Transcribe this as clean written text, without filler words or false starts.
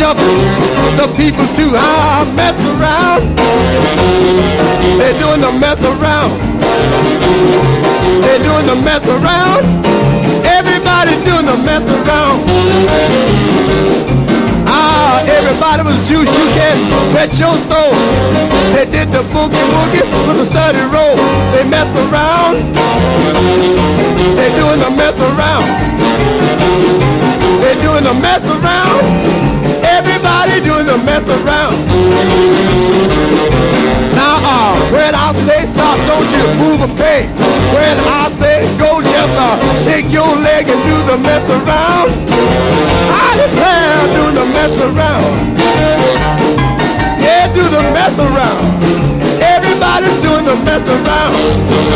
helping the people to mess around. They're doing the mess around. They're doing the mess around. Everybody's doing the mess around. Everybody was juice, you can bet your soul. They did the boogie woogie with a study roll. They mess around. They're doing the mess around. They're doing the mess around. Everybody doing the mess around. Now, when I say stop, don't you move a peg. When I say go, just shake your leg and do the mess around. I declare, do the mess around. Yeah, do the mess around. Everybody's doing the mess around.